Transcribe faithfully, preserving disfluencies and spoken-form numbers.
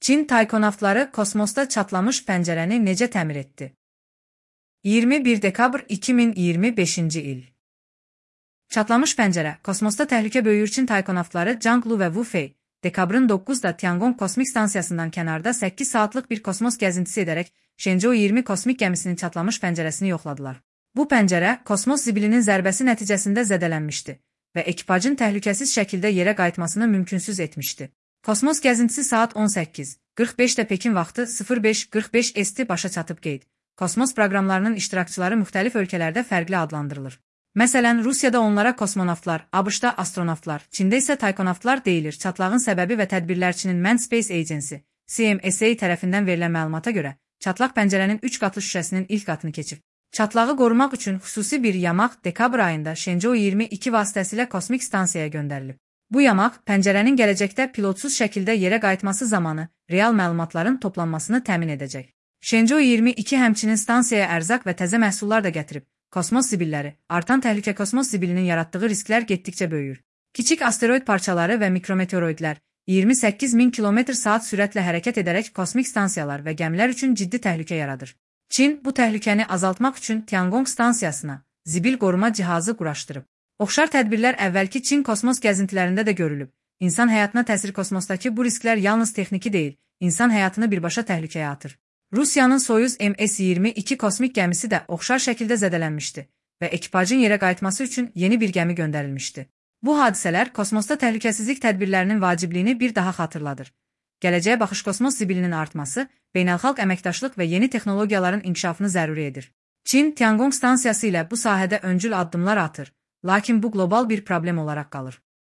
Çin taykonavtları kosmosda çatlamış pəncərəni necə təmir etdi? iyirmi bir dekabr iki min iyirmi beşinci il. Çatlamış pəncərə, kosmosda təhlükə böyüyür. Çin taykonavtları Zhang Lu və Wu Fei, dekabrın doqquzunda Tiangong kosmik stansiyasından kənarda səkkiz saatlıq bir kosmos gəzintisi edərək Shenzhou iyirmi kosmik gəmisinin çatlamış pəncərəsini yoxladılar. Bu pəncərə, kosmos zibilinin zərbəsi nəticəsində zədələnmişdi və ekipajın təhlükəsiz şəkildə yerə qayıtmasını mümkünsüz etmişdi. Kosmos gəzintisi saat on səkkiz qırx beşdə Pekin vaxtı sıfır beş qırx beş S T başa çatıb qeyd. Kosmos proqramlarının iştirakçıları müxtəlif ölkələrdə fərqli adlandırılır. Məsələn, Rusiyada onlara kosmonavtlar, ABŞ-da astronavtlar, Çində isə taykonavtlar deyilir. Çatlağın səbəbi və tədbirlərçinin Manned Space Agency, C M S A tərəfindən verilən məlumata görə, çatlaq pəncərənin üç qatlı şüşəsinin ilk qatını keçib. Çatlağı qorumaq üçün xüsusi bir yamaq dekabr ayında Shenzhou iyirmi iki vasitəsilə kosmik stansiyaya göndərilib. Bu yamaq, pəncərənin gələcəkdə pilotsuz şəkildə yerə qayıtması zamanı real məlumatların toplanmasını təmin edəcək. Shenzhou iyirmi iki həmçinin stansiyaya ərzaq və təzə məhsullar da gətirib. Kosmos zibilləri, artan təhlükə kosmos zibilinin yaratdığı risklər getdikcə böyüyür. Kiçik asteroid parçaları və mikrometeoroidlər iyirmi səkkiz min kilometr saat sürətlə hərəkət edərək kosmik stansiyalar və gəmilər üçün ciddi təhlükə yaradır. Çin bu təhlükəni azaltmaq üçün Tiangong stansiyasına zibil qoruma cihazı quraşdırıb. Oxşar tədbirlər əvvəlki Çin kosmos gəzintilərində də görülüb. İnsan həyatına təsir kosmosdakı bu risklər yalnız texniki deyil, insan həyatını birbaşa təhlükəyə atır. Rusiyanın Soyuz M S iyirmi iki kosmik gəmisi də oxşar şəkildə zədələnmişdi və ekipajın yerə qayıtması üçün yeni bir gəmi göndərilmişdi. Bu hadisələr kosmosda təhlükəsizlik tədbirlərinin vacibliyini bir daha xatırladır. Gələcəyə baxış kosmos zibilinin artması, beynəlxalq əməkdaşlıq və yeni texnologiyaların inkişafını zəruri edir. Çin Tiangong stansiyası ilə bu sahədə öncül addımlar atır, lakin bu qlobal bir problem olaraq qalır.